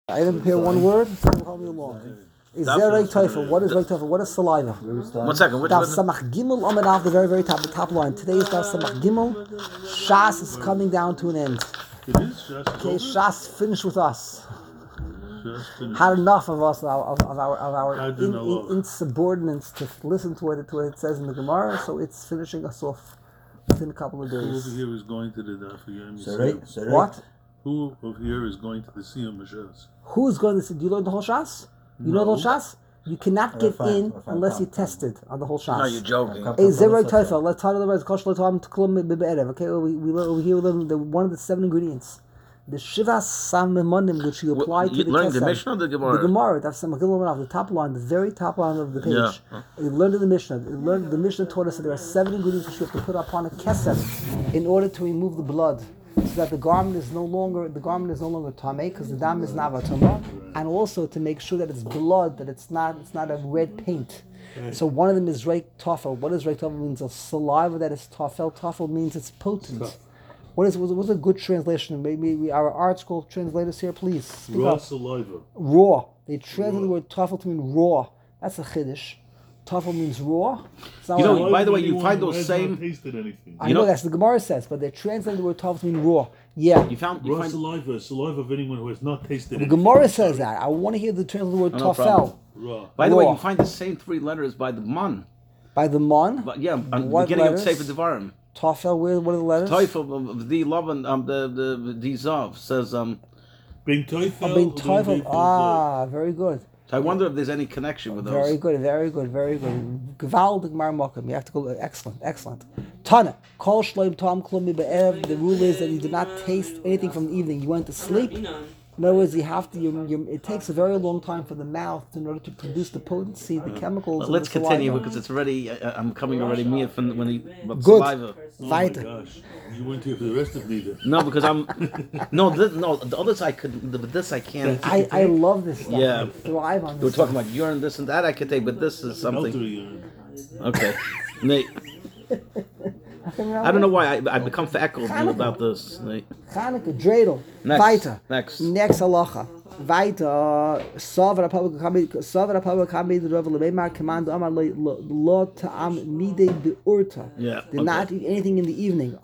I didn't prepare one word, so it'll help me along. Is there Reik Teufel? What is Reik Teufel? What is saliva? 1 second. Which Daf one? Samach Gimel Amid off the very, very top line. Today is Daf Samach Gimel. Shas is coming down to an end. It is Shas. Okay, Shas finished with us. Shas finished. Had enough of us of our I do know. insubordinates to listen to what it says in the Gemara. So it's finishing us off within a couple of Who over days. here is going to the Daf Yom? What? Who over here is going to the Siyum Shas? Who's going to? Do you learn the whole Shas? You know the whole Shas? You cannot get in unless you're tested on the whole Shas. No, you're joking. Hey, Zeroi Teufel. Let's talk about the words. Kosh Lotam Tklum Be'erev. Okay, we hear the one of the 7 ingredients. The Shiva Samimonim, which you apply to the learning Kesem. the Mishnah or the Gemara? The Gemara. That's the Magillah off the top line, the very top line of the page. Yeah. You learned in the Mishnah. The Mishnah taught us that there are 7 ingredients which you have to put upon a Kesem in order to remove the blood, so that the garment is no longer tamei, because the dam is navatama, and also to make sure that it's blood, that it's not a red paint. So one of them is reik tafel. What does reik tafel means? A saliva that is tafel. Tafel means it's potent. What's a good translation? Maybe our art school translators here, please speak Raw up. saliva. Raw. They translate the word tafel to mean raw. That's a chiddush. Tafel means raw. You know, by the way, you find those same. Tasted anything. I know that's the Gemara says, but they translate the word tafel to mean raw. Yeah. You find Raw saliva of anyone who has not tasted The anything. Gemara says that. I want to hear the translation of the word No tafel. problem. Raw. By the way, Raw. you find the same 3 letters by the man. By the mon. But yeah, on the What beginning letters? of Sefer Devarim. Tafel, what are the letters? Teufel of the love and the Zav says. Bein Teufel. Bein Tafel. Very good. So I wonder if there's any connection with those. Very good. Gewaldig Mar Mokum. You have to go. Excellent. Tana. Kol shloim tam klumi be'erev. The rule is that you did not taste anything from the evening. You went to sleep. In other words, you have to. It takes a very long time for the mouth in order to produce the potency, the chemicals. of Let's the continue saliva. because it's already. I'm coming already near from when he Good. saliva. Oh my Weiter. gosh. You went here for the rest of neither. No, because I'm. No, the others I could. But this I can't. I love this stuff. Yeah. I thrive on this. We're talking stuff. about urine, this and that I could take, but this is something. Elderly urine. Okay. Nate. I don't know why I become feckled about this. Nate. Chanukah, dreidel. Next. Weiter. Next. Next halacha. Weiter. Savar apavah kamei the Rav Lebeimar command amar lo ta'am midei beurta. Yeah, Did not eat anything in the evening.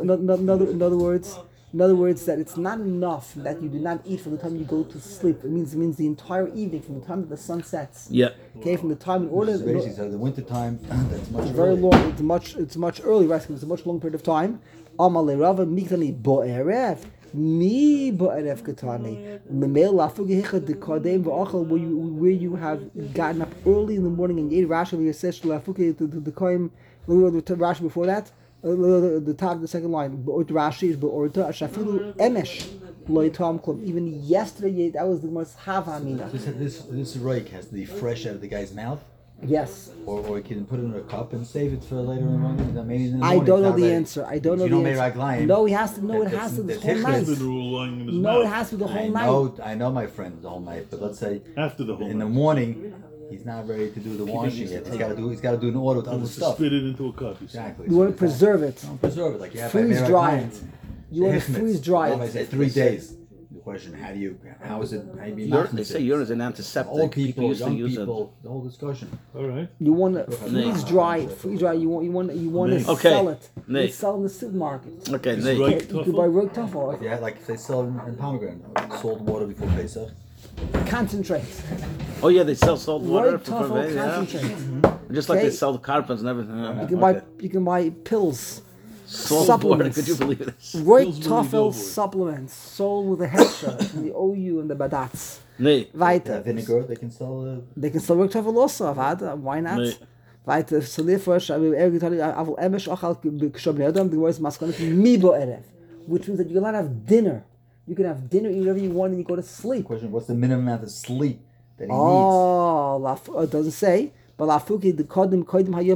In other words, that it's not enough that you do not eat from the time you go to sleep. It means the entire evening, from the time that the sun sets. Yeah. Okay, from the time in order. Basically, so the winter time, that's much Very earlier. long. It's much early, right? It's a much long period of time. Amalei Rava miktani bo'erev. Mi bo'erev katani. Lemel lafugi hicha dekadem v'achal, where you have gotten up early in the morning and you ate Rashi v'yasesh lafugi to the koim. The Rashi before that. The top of the second line. Be'ort Rashi is be'orta ashafilu emesh lo yitam klum. Even yesterday, that was the most havamina. This rake has to be fresh out of the guy's mouth, Yes. or you can put it in a cup and save it for later in the morning. Maybe in the I morning. don't it's know not the ready. answer. I don't If know you the don't make answer. raglayim, No, it has to. No, it that- has to. The that's whole the night. The rule lying in his No, mouth. it has to be the whole night. I know my friend the whole night, but let's say After the whole in the night. morning, he's not ready to do the washing yet. He's got to do an order with He other wants to stuff. spit it into a cup. You see. Exactly. You want to preserve it. Don't preserve it like you have Freeze by dry raglayim. it. You want to freeze dry I it. say 3 days. The question: how do you be They say urine is an antiseptic. Old people, used to young use people, the whole discussion. All right. You want to freeze dry it. Freeze dry. You want to Okay. sell it. You Nate. sell in the supermarket. it. Okay, It's Nate. right. You can buy root tuffle. Yeah, like if they sell in pomegranate, salt water before Pesach. Concentrate. Oh yeah, they sell salt water Root for tuffle purvey, yeah. concentrate. Just like Okay. they sell the carpets and everything. Yeah. You can buy pills. Salt supplements. water. Could you believe this? Root Pills really go tuffle for it. supplements sold with the hechsher from the OU and the badats. Nate. Weiter. Vinegar, they can sell. They can sell root tuffle also. Why not? Nee. Weiter. So therefore, avol emesh ochal k'shabnei adam. The word is maskanut mi bo'erev, which means that you cannot have dinner. You can have dinner, eat whatever you want, and you go to sleep. Question: what's the minimum amount of sleep that he needs? Oh, it doesn't say. But lafuki the kodim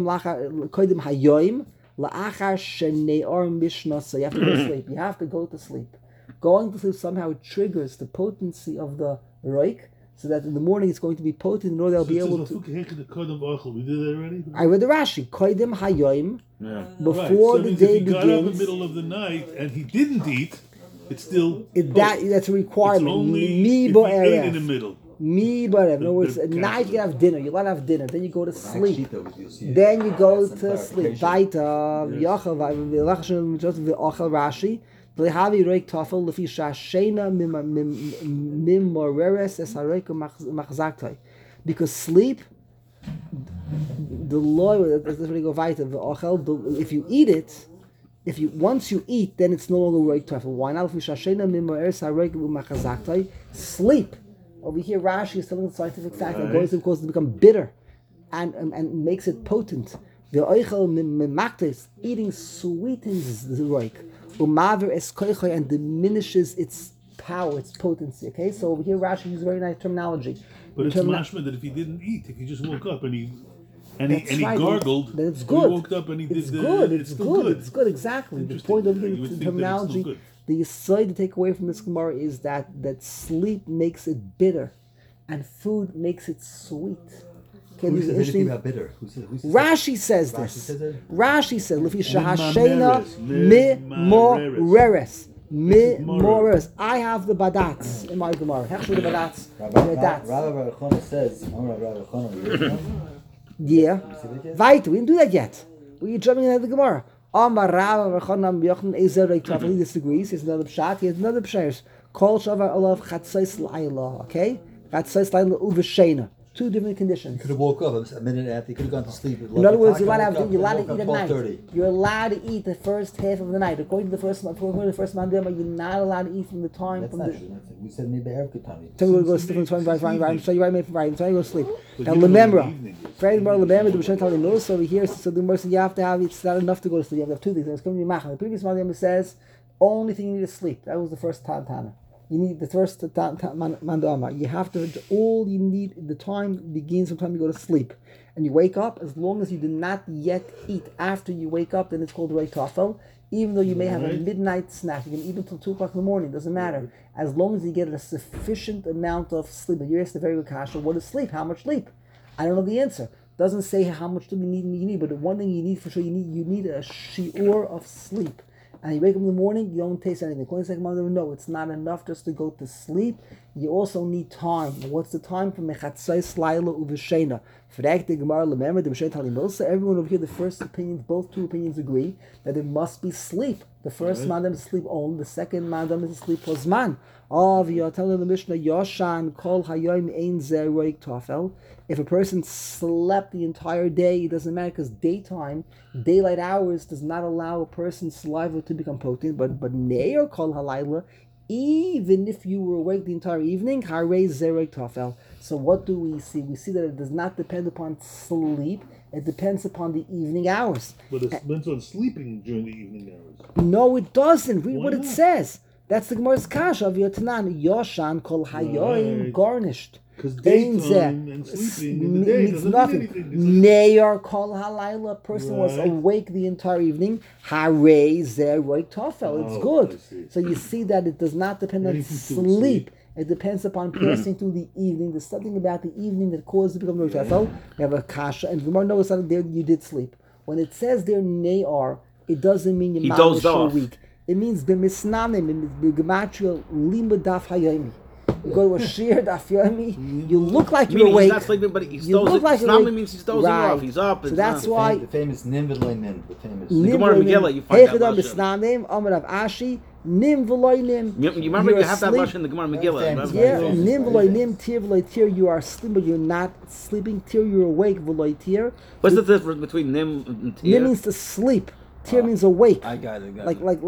hayoim la'achar sheneor mishnah. So you have to go to sleep. You have to go to sleep. Going to sleep somehow triggers the potency of the roik, so that in the morning it's going to be potent, in order they'll be able to. We did that already. I read the Rashi. Kodim hayoim. Yeah. Before Right. So the that means day if he got up in the begins. middle of the night and he didn't eat, It's still That's a requirement. It's only Me if bo you ate in eref. the middle. Me bo eref. In other words, The at night you can have dinner. You're allowed to have dinner. Then you go to sleep. Then Then you go to sleep. Vaita v'yachal v'achal Rashi. V'lehavi reik tafel lefi shashena mim moreres es hareik machzaktoi. Because sleep, the law, that's where you go weiter. If you eat it, once you eat, then it's no longer reik tafel. Why not? Lefi shashena mim moreres hareik machzaktoi. Sleep. Over here, Rashi is telling the scientific fact that goes to cause it to become bitter, and makes it potent. The oichel mimaktes, eating sweetens the roik, umaver es koichoy, and diminishes its power, its potency. Okay, so over here Rashi uses very nice terminology. But it's mashma that if he didn't eat, if he just woke up and he right. gargled, then it's or good. he woke up and he It's did good. it's It's still good. good. It's good. Exactly. The Interesting. point of You would think the that it's terminology, still good. the aside to take away from this Gemara is that sleep makes it bitter, and food makes it sweet. Okay, Who these are says interesting. anything about bitter? Who says Rashi says Rashi this. says it? Rashi says, "Lefi shahashena Mimareres. mi moreres." I have the badats in my Gemara. Hechshu the badats. Rabbi Chana says, Rabbi Chana, Yeah. Weiter. We didn't do that yet. We're jumping into the Gemara. Amar Rabbi Chana Yochanan Ezer Reikavli disagrees. Here's another pshat. Here's another pshat. Kol shavar olav chatzos laila. Okay, chatzos laila uveshena. Two different conditions. could have woke up a minute after. He could have gone to sleep. In other words, you're allowed to eat at night. You're allowed to eat the first half of the night. According to the first mandama, you're not allowed to eat from the time That's from not the. true. We said maybe Erev Katani. Tell me to go to sleep from 25 right. So you right, right. So you go to sleep. But Now you know in the remember, evening, Friday morning, remember the Mishnah telling notice over here. So the mercy you have to have. It's not enough to go to sleep. You have to have two things. It's coming to be the previous mandama says only thing you need is sleep. That was the first Tana. You need the first mandama. You have to, all you need, the time begins from the time you go to sleep. And you wake up, as long as you do not yet eat after you wake up, then it's called Rei Tafel. Even though you may have a midnight snack, you can eat until 2 o'clock in the morning, doesn't matter. As long as you get a sufficient amount of sleep. You asked the very good question, what is sleep? How much sleep? I don't know the answer. Doesn't say how much sleep you need, but the one thing you need for sure, you need a shiur of sleep. And you wake up in the morning, you don't taste anything. No, it's not enough just to go to sleep. You also need time. What's the time for mechatzais laila uveshena? Frag the Gemara lemember the Mishnah Talimilsa. Everyone over here, the first opinions, both two opinions agree that it must be sleep. The first madam is sleep only. The second madam is sleep plus man. You're telling the Mishnah Yoshan kol hayom ein zeroik tafel. If a person slept the entire day, it doesn't matter because daylight hours does not allow a person's saliva to become potent. But ne'er kol halayla, even if you were awake the entire evening, harei zeroik tafel. So what do we see? We see that it does not depend upon sleep. It depends upon the evening hours. But it depends on sleeping during the evening hours. No, it doesn't. Read what it not? says. That's the Gemara's kasha of Yotanan. Yoshan kol hayoim Right. garnished. Because daytime and sleeping in the day means doesn't nothing. mean anything. Neyar kol halayla. A person was Right. awake the entire evening. Harei zeroik tafel. It's Oh, good. I see. So you see that it does not depend on Anything to sleep. sleep. It depends upon passing through the evening. There's something about the evening that causes it to become tafel. We have a kasha, and Gemara knows that there you did sleep. When it says there neyar, it doesn't mean He you're dozed mamish or off. weak. It means b'misnanim, in b'gematria limud daf hayomi. You go to a shir daf yomi, you look like you're Meaning awake. he's not sleeping, but he's You dozing. look like you're Snami awake. means he's dozing Right. off. He's up. So it's that's not. why The famous Nim V'Loy The famous. The Gemara Megillah, you find that Heichadam lashon. b'snanim, Amar Rav Ashi, nim v'loy nim. You remember You're you have that asleep. lashon in the Gemara Megillah. famous. Remember? Yeah, Very nim famous, v'loy very nim, tir v'loy tir. You are asleep, but you're not sleeping. Tir, you're awake. V'loy tir. What's the difference between nim and tir? Nim means to sleep. Tir means awake. I got it. Like what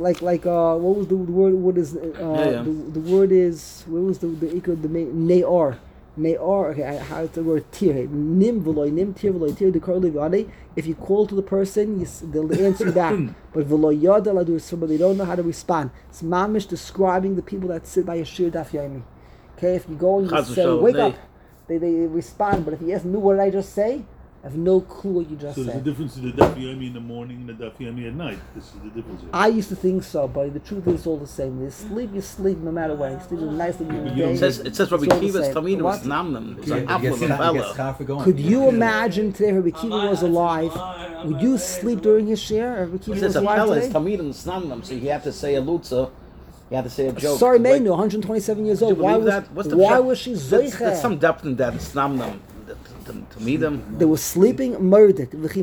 was the word? What is the word is? What was the ne'ar? Ne'ar. Okay, how is the word tir? Nim v'loy nim tir v'loy tir. The korli. If you call to the person, they'll answer you back. But v'loy yada la do so, but they don't know how to respond. It's mamish describing the people that sit by a shir daf yomi. Okay, if you go and you Chas say, v'shalom, wake they- up, they respond. But if you ask me what did I just say, I have no clue what you just So there's a said. difference in the daf yomi in the morning and the daf yomi at night. This is the difference. Here. I used to think so, but the truth is it's all the same. You sleep no matter what. You sleep nicely during the You day. don't- It says Rabbi It's all the Kiva's same. Talmidim What? was namnam. It's Yeah, an it apple gets of a chaffer fella. going. Could you imagine today if Rabbi Kiva was alive? Would you sleep during his share? If Rabbi It Kiva says was a alive fella is today? Talmidim snamnam, so you have to say a lutza You had to say a joke. Sorry, Like, Meinu, 127 years do you old. Why believe was that? What's the why pshat? was she There's zoiche? some depth in that. It's not them to meet them. They were sleeping, murdered. But if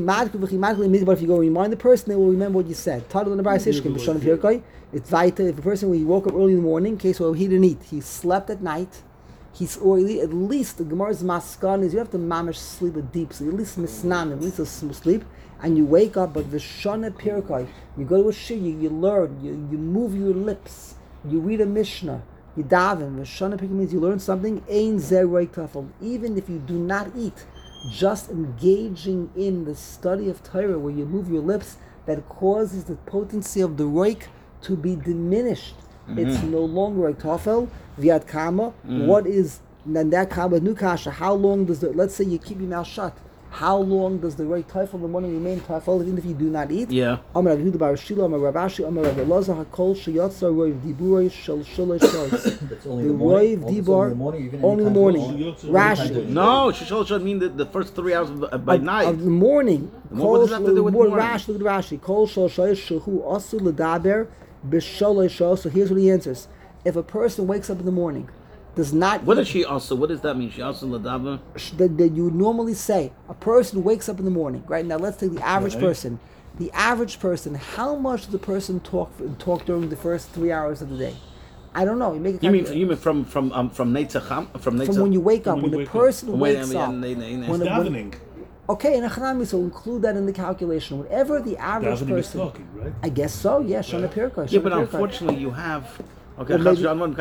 you go remind the person, they will remember what you said. Tadal and Abayis Ishkin, B'Shon of Hirkai. It's vital. If a person, when he woke up early in the morning, in case well, he didn't eat, he slept at night. Or at least the Gemara's maskan is you have to mamish sleep a deep sleep, at least misnam, at least a sleep, and you wake up. But V'Shon of Hirkai, you go to a shir, you learn, you move your lips, you read a Mishnah. You daven. V'Shana Pirkei means you learn something. Ein zeh roik tafel. Even if you do not eat, just engaging in the study of Torah, where you move your lips, that causes the potency of the roik to be diminished. It's no longer a tafel. Viad kama. What is then that kama nukasha? How long does the? Let's say you keep your mouth shut. How long does the roik tafel in the morning remain tafel even if you do not eat? Yeah. Amar Rav Yehuda bar Shila, Amar Rav Ashi, Amar Rav Elazar Hakol Sheyatza Roiv Diburei Shel Shalosh Shoyz. That's only The in the morning. Roiv Also Dibur in the morning, even only in the anytime morning. else. Rashi No, Shishol should mean the first 3 hours by night. of the morning. What does that have to do with morning? Rashi, look at Rashi. Kol Shal Shoyz Shehu Asu L'Daber B'Shalosh Shoyz. So here's what he answers: if a person wakes up in the morning, does not What eat, does she also? What does that mean? She also ladava. that you would normally say a person wakes up in the morning. Right now, let's take the average Right. person. The average person, how much does the person talk during the first 3 hours of the day? I don't know. You make a You mean calculation. from Neitzach from Neitzach? From when you wake up, When when you the wake up. person Wait, wakes I up. mean, when a- Davening. Okay, in a Chanami, so include that in the calculation. Whatever the average Davening is person. talking, right? I guess so. Yeah, Shana Pirka. Yeah, but unfortunately, you have. Okay, Well, maybe-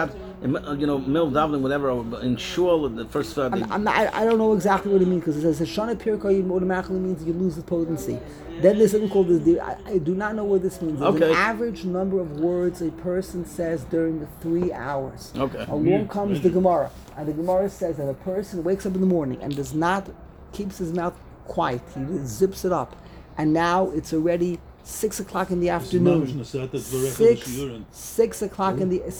middle davening, whatever, in shul, the first. I don't know exactly what it means because it says Shana Pirka automatically means you lose the potency. Then there's something called I do not know what this means. There's Okay. an average number of words a person says during the 3 hours. Okay. Along comes the Gemara, and the Gemara says that a person wakes up in the morning and does not keeps his mouth quiet. He zips it up, and now it's already 6 o'clock in the afternoon. Six o'clock in the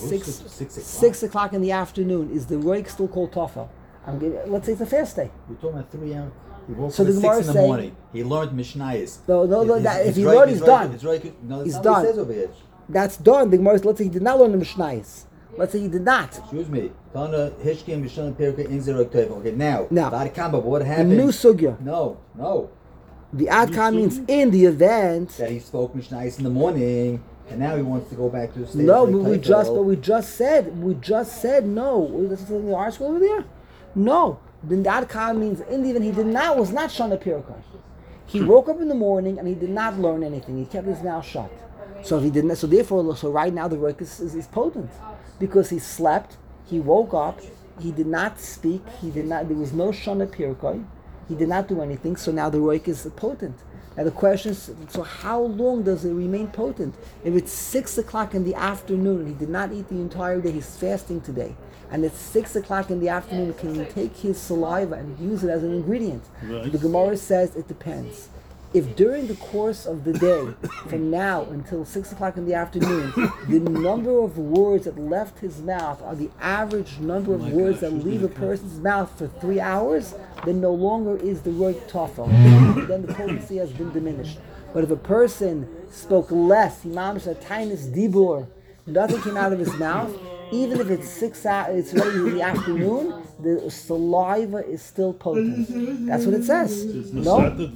six o'clock in the afternoon. Is the roik still called tafel? Let's say it's a fast day. We're talking about 3 hours. He woke So up the at Gemara 6 in the say- morning. He learned Mishnayos. No, if he learned, he's done. It's right. No, that's He's not what done. it says over here. That's done. The Gemara. Let's say he did not learn the Mishnayos. Let's say he did not. Excuse me. Tana Hishkim Mishon Pirka in Zero Teva. Okay, now. Now. But what The happened? new sugya. No. The adkan means in the event. That he spoke Mishnayos in the morning, and now he wants to go back to the state. No, of but we Teva. just said no. Is this in the article over there? No. The adkan means in the event he was not shana pirka. He woke up in the morning and he did not learn anything. He kept his mouth shut. So if he didn't, so right now the work is potent because he slept. He woke up. He did not speak. There was no shana pirka. He did not do anything. So now the roik is potent. Now the question is, so how long does it remain potent? If it's 6 o'clock in the afternoon and he did not eat the entire day, he's fasting today, and it's 6 o'clock in the afternoon, can he take his saliva and use it as an ingredient? Right. The Gemara says it depends. If during the course of the day, from now until 6 o'clock in the afternoon, the number of words that left his mouth are the average number of words that leave a person's mouth for 3 hours, then no longer is the roik tafel. Then the potency has been diminished. But if a person spoke less, he mamish a tiniest dibur, nothing came out of his mouth, even if it's 6 hours, it's already in the afternoon, the saliva is still potent. That's what it says. No,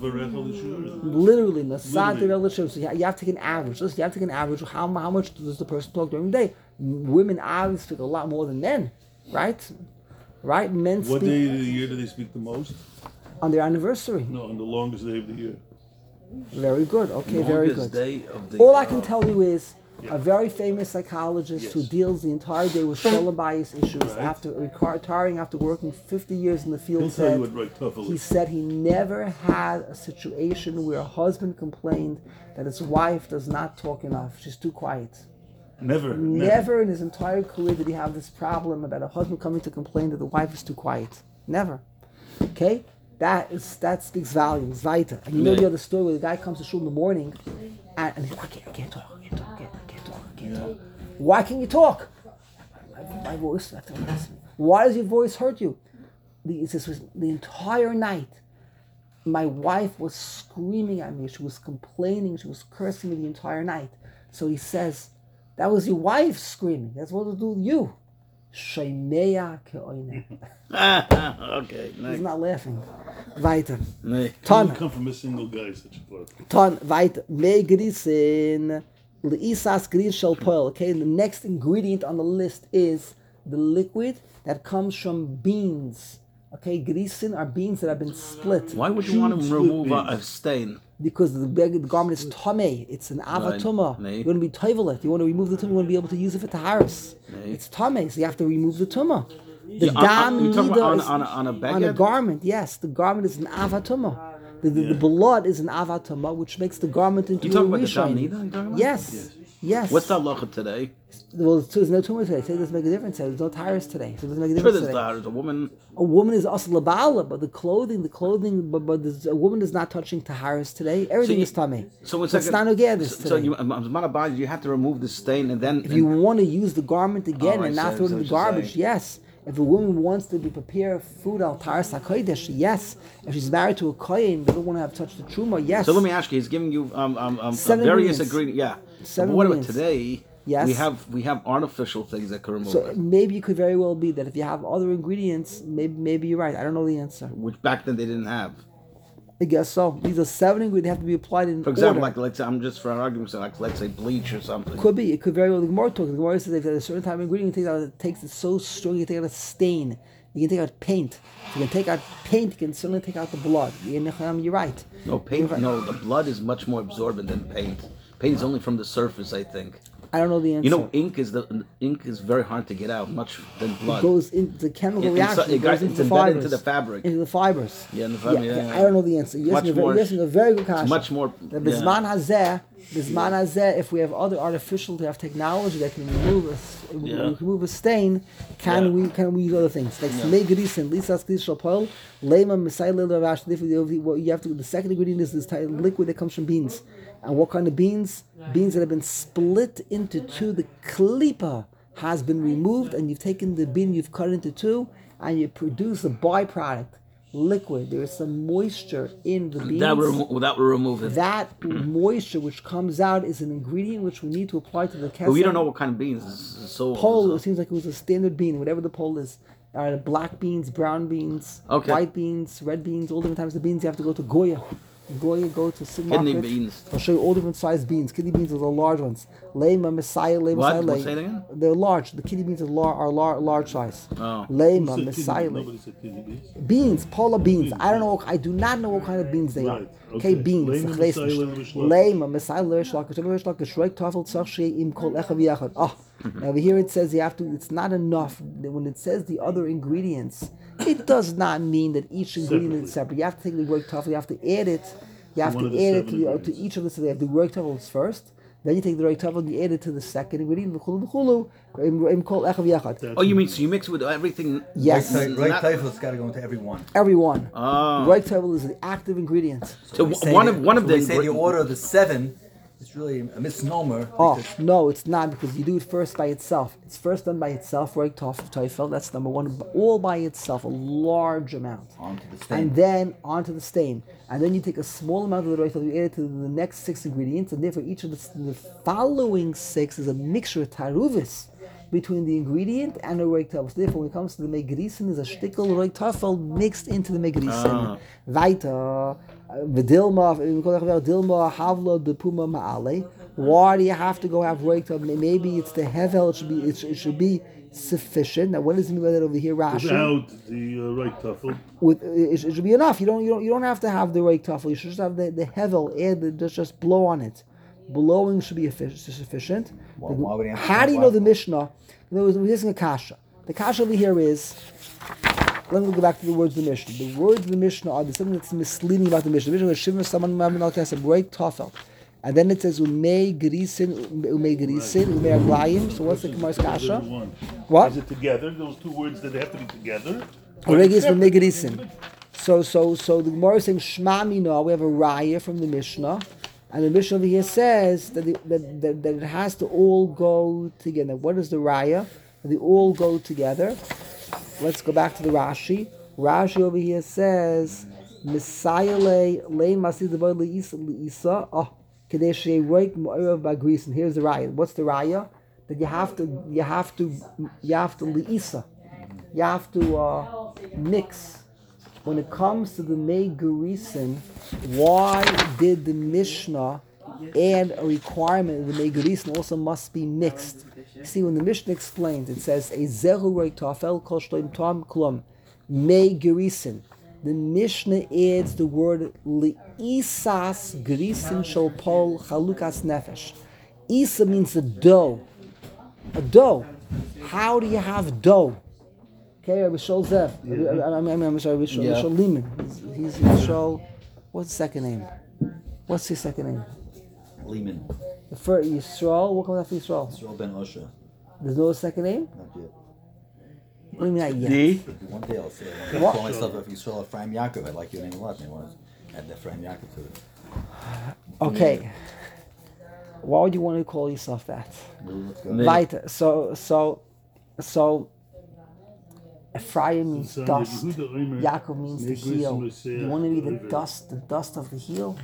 literally, nasat relative. So you have to take an average. Listen, you have to take an average. How much does the person talk during the day? Women obviously speak a lot more than men, right? Right? Men What speak day of the year do they speak the most? on their anniversary. No, on the longest day of the year. Very good. Okay, very Longest good. day of the All I can tell you is a very famous psychologist who Yes. deals the entire day with shalom bias issues Right. after retiring after working 50 years in the field. He'll tell you Said, what right tough he is. said he never had a situation where a husband complained that his wife does not talk enough. She's too quiet. Never in his entire career did he have this problem about a husband coming to complain that the wife is too quiet. Never. Okay? That speaks volumes. Weiter. And you know the other story where the guy comes to shul in the morning and he's like, I can't talk. Why can't you talk? My voice. Why does your voice hurt you? It says the entire night, my wife was screaming at me. She was complaining. She was cursing me the entire night. So he says, That was your wife screaming. That's what it'll do with you. Sheimeya ke'oine. Okay, He's next. not laughing. Weiter. Next. Ton. Come from a single guy, such a part. Ton. Weiter. Me grisin. Le'isas gris shel poil. Okay, the next ingredient on the list is the liquid that comes from beans. Okay, grisin are beans that have been split. Why would you want to remove a stain? Because the garment is tamei. It's an avatuma. Right. You want to be toivelet. You want to remove the tumah. You want to be able to use it for taharis. It's tamei, so you have to remove the tumah. The dam you talking about nida on a on a baguette? garment. Yes, the garment is an avatuma. The blood is an avatuma, which makes the garment into You a talking about the rishon. dam nida? You talking about? Yes. What's the halacha today? Well, there's no tumah today. So it doesn't make a difference. There's no taharis today, so it doesn't make a Sure, difference there's today. a woman. A woman is also labala, but the clothing, but a woman is not touching taharis today. Everything is tamei. So one It's second. not okay this So today. you have to remove the stain and then. If you want to use the garment again I and not see, throw it I in the see what you're garbage, saying. yes. If a woman wants to prepare food al taras hakodesh, yes. If she's married to a kohen, they don't want to have touched the truma, yes. So let me ask you. He's giving you Seven various ingredients. ingredients. Yeah. Seven But what about ingredients. today? Yes. We have artificial things that can remove So it. maybe it could very well be that if you have other ingredients, maybe you're right. I don't know the answer. Which back then they didn't have. I guess so. These are 7 ingredients that have to be applied in For example, order. let's say, I'm just for an argument's sake, let's say bleach or something. Could be. It could very well. The Gemara talks. The Gemara says if at a certain type of ingredient it takes it so strong, you can take out a stain. You can take out paint. If you can take out paint, you can certainly take out the blood. You're right. No paint. No, the blood is much more absorbent than paint. Paint is only from the surface, I think. I don't know the answer. You know, ink is very hard to get out, much than blood. It goes into the chemical reaction. It goes into it's the embedded fibers. into the fabric. Into the fibers. Yeah, in the fabric. Yeah. I don't know the answer. You're asking a very good question. Much more. The Bisman Hazeh, if we have other artificial, to have technology that can remove a stain, can we use other things? Like Smegrisin, Lisas Klishapol, Lema Messiah Ravash. You have to. The second ingredient is this liquid that comes from beans. And what kind of beans? Beans that have been split into two. The klipa has been removed, and you've taken the bean, you've cut it into two, and you produce a byproduct, liquid. There is some moisture in the beans. That will remove it. That moisture which comes out is an ingredient which we need to apply to the kesem. But we don't know what kind of beans. Pole, it seems like it was a standard bean, whatever the pole is. Black beans, brown beans, white beans, red beans, all different types of beans. You have to go to Goya. Go to Sigma. Kidney beans. I'll show you all different sized beans. Kidney beans are the large ones. Lema, Messiah, Lema, What? Messiah. Say it again? They're large. The kidney beans are large size. Oh. Lema, Who said Messiah. Nobody said kidney beans. Beans, polar beans. I don't know. I do not know what kind of beans they are. Right, Okay, okay. beans. Lema, Messiah, Lema, Messiah, Lerishlakish, Lerishlakish, Reik, Tafel, Tzachshei, Im Kol Echav Yachad. Oh, now over here it says you have to. It's not enough. When it says the other ingredients, it does not mean that each ingredient is separate. You have to take the Reik, Tafel. You have to add it. You have to add it to each of the. So they have the Reik, Tafels first. Then you take the Reik, Tafel and you add it to the second ingredient. Im Kol Echav Yachad. Oh, you mean so you mix it with everything? Yes. Right typho's got to go into every one. Everyone. Oh. Reik, Tafel is the active ingredient. So We say one that- of we the say the order of the 7 is really a misnomer. Oh, because no, it's not, because you do it first by itself. It's first done by itself, Reik Teufel, that's number one, all by itself, a large amount. onto the stain. And then onto the stain. And then you take a small amount of the Reik Teufel, you add it to the next 6 ingredients, and therefore each of the following 6 is a mixture of taruvis between the ingredient and the Reik Teufel. So therefore, when it comes to the Megrisin, is a shtickle Reik Teufel mixed into the Megrisin. Weiter. Dilma, Havla, the Puma Maale. Why do you have to go have Reik Teufel? Maybe it's the Hevel. It should be sufficient. Now, what does it mean by that over here, Rashi? Without the right tuffle. It should be enough. You don't have to have the Reik Teufel. You should just have the Hevel. Add just blow on it. Blowing should be sufficient. Well, why would he have to How do you blow? know the Mishnah? In other words, we're using a kasha. The kasha over here is. Let me go back to the words of the Mishnah. The words of the Mishnah are there's something that's misleading about the Mishnah. The Mishnah is Shivim Saman Mamin Al Kasem Reik Teufel, and then it says Umei Grisin, Umei Aglayim. So what's the Gemara's kasha? What? Is it together? Those two words that they have to be together? Umei Grisin. So the Gemara is saying Shma Mina. We have a raya from the Mishnah, and the Mishnah over here says that it has to all go together. What is the raya? They all go together. Let's go back to the Rashi. Rashi over here says, Messiah le masid leisa. Oh, kadesh reik mo'erav bagrisin. Here's the raya. What's the raya? that you have to liisa. You have to mix. When it comes to the Mei Gerisin, why did the Mishnah add a requirement that the Mei Gerisin also must be mixed? See, when the Mishnah explains, it says, a zeru roi tafel kol shloim tam klum, Mei Gerisin. The Mishnah adds the word li'isas gerisin shel pol chalukas nefesh. Isa means a dough. A dough. How do you have dough? Okay, Rabbi Shol Zev. I'm sorry, Rabbi Shol Lehman. He's Shol. What's his second name? What's his second name? Lehman. The first Yisrael. What comes after Yisrael? Yisrael ben Osher. There's no second name. Not yet. What do you mean not yet? One day I'll say, I'm What? call myself Yisrael Ephraim Yaakov. I like your name a lot. And I want to add the Ephraim Yaakov to it. Okay. Why would you want to call yourself that? Let's go. Weiter. So. Ephraim means dust. Yaakov means the heel. You want to be the dust of the heel?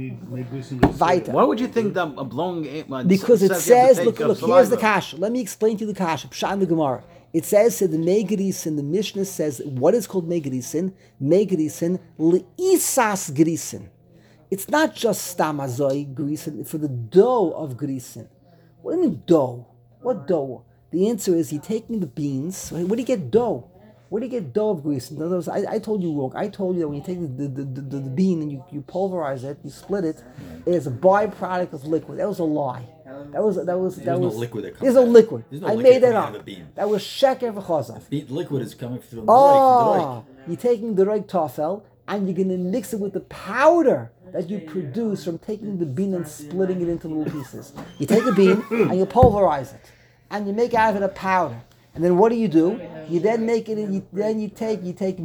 Weiter. Why would you think that blowing? Because it says, look, here's the kasha. Let me explain to you the kasha. Pshat in the Gemara. It says the Mei Gerisin, the Mishnah says, what is called Mei Gerisin? Mei Gerisin, li'isas Gerisin. It's not just stamazoi Gerisin, for the dough of Gerisin. What do you mean dough? What dough? The answer is you're taking the beans. Where do you get dough? Where do you get dough of Gerisin? In other words, I told you wrong. I told you that when you take the bean and you pulverize it, you split it, it is a byproduct of liquid. That was a lie. That was no liquid that comes There's no out. liquid. There's no I liquid made that coming out of up. a bean. That was sheker v'chazav. The liquid is coming from Oh, you're taking the right tafel and you're going to mix it with the powder that you produce from taking the bean and splitting it into little pieces. You take the bean and you pulverize it, and you make out of it a powder. And then what do? You then make it. You take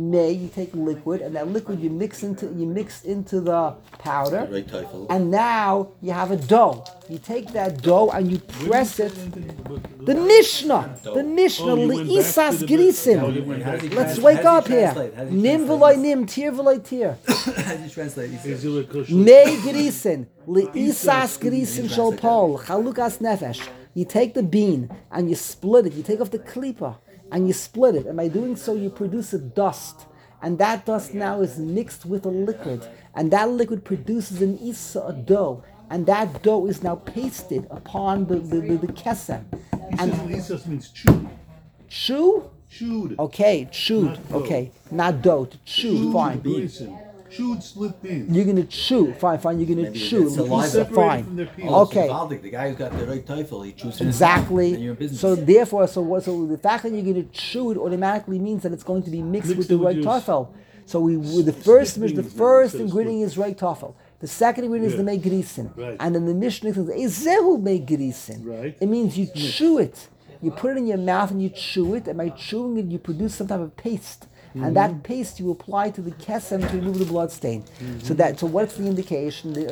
liquid, and that liquid you mix into the powder, and now you have a dough. You take that dough and you press it. The Mishnah, li'isas gerisin. Let's wake up here. Nim v'loy nim, tir v'loy tir. How do you translate? Mei gerisin, li'isas gerisin shel pol, chalukas nefesh. You take the bean and you split it. You take off the klipa and you split it. And by doing so, you produce a dust. And that dust now is mixed with a liquid. And that liquid produces an isa, a dough. And that dough is now pasted upon the kesem. And Isas means chew. Chew? Chewed. Okay, chewed. Not dough. Okay, not dough. To chew, Chewed fine. Gerisin. Chewed split beans. You're going to chew. Fine. You're going to Maybe chew. it's saliva. Separated Fine. from their peels. Okay. The guy who's got the right title, he chews Exactly. Then you're in business. So therefore, so the fact that you're going to chew it automatically means that it's going to be mixed with the with right juice. tafel. So the first split beans, ingredient is right tafel. The second ingredient is the Mei Gerisin. Right. And then the Mishnah says, Ezehu Mei Gerisin. Right. It means you chew it. You put it in your mouth and you chew it, and by chewing it, you produce some type of paste. And that paste you apply to the kesem to remove the blood stain. So what's the indication? The